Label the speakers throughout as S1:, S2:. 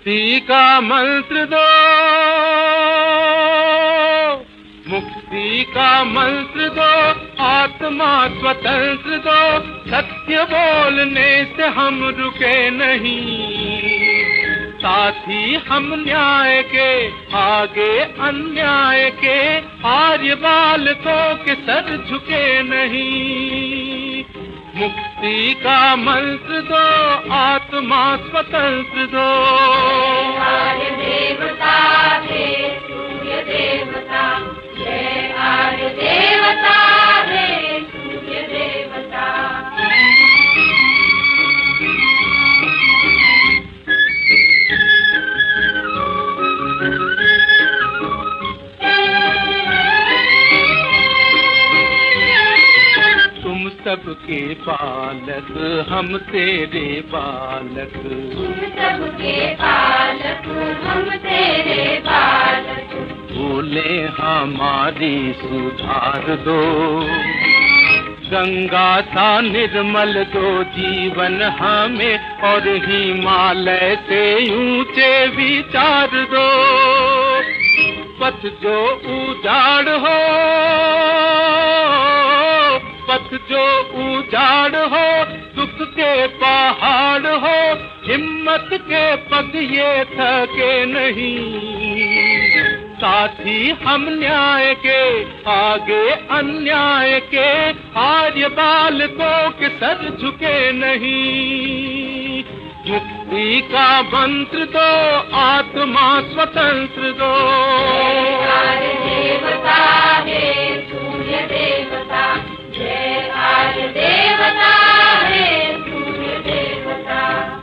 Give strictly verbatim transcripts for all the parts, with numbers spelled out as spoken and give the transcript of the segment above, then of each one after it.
S1: मुक्ति का मंत्र दो, मुक्ति का मंत्र दो, आत्मा स्वतंत्र दो। सत्य बोलने से हम रुके नहीं, साथी हम न्याय के आगे अन्याय के, आर्य बालकों के सर झुके नहीं। मुक्ति का मंत्र दो, आत्मा स्वतंत्र दो।
S2: आर्य देवता हे सूर्य देवता, जय आर्य देवता हे सूर्य देवता।
S1: तुम सबके बालक हम तेरे बालक,
S2: तुम सबके बालक हम तेरे बालक।
S1: भूले हमारी सुधार दो, गंगा सा निर्मल दो जीवन हमें, और हिमालय से ऊंचे विचार दो। पथ जो उजाड़ हो, पथ जो उजाड़ हो, दुख के पहाड़ हो, हिम्मत के पग ये थके नहीं। साथी हम न्याय के आगे अन्याय के, आर्य बालकों के सर झुके नहीं। मुक्ति का मंत्र दो, आत्मा स्वतंत्र दो।
S2: आर्य देवता हे सूर्य देवता, जय आर्य देवता हे सूर्य देवता।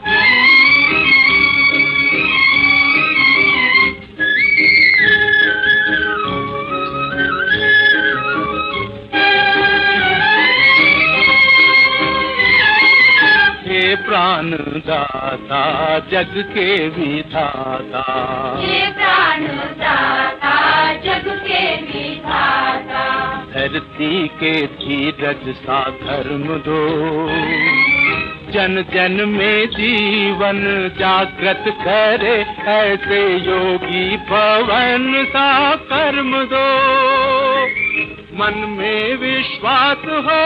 S1: हे प्राण दाता जग के विधाता,
S2: हे प्राण दाता जग के विधाता।
S1: धरती के धीरज सा धर्म दो, जन जन में जीवन जागृत करे, ऐसे योगी भवन सा कर्म दो। मन में विश्वास हो,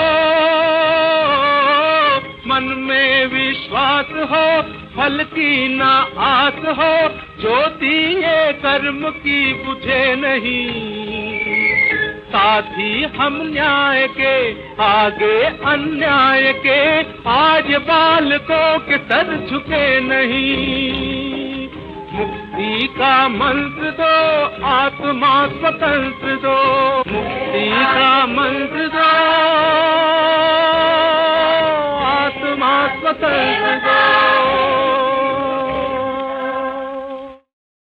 S1: मन में विश्वास हो, फल की ना आस हो, ज्योति ये कर्म की बुझे नहीं। साथी हम न्याय के आगे अन्याय के, आर्य बालकों के सर झुके नहीं। मुक्ति का मंत्र दो, आत्मा स्वतंत्र दो। मुक्ति का मंत्र दो, आत्मा स्वतंत्र दो।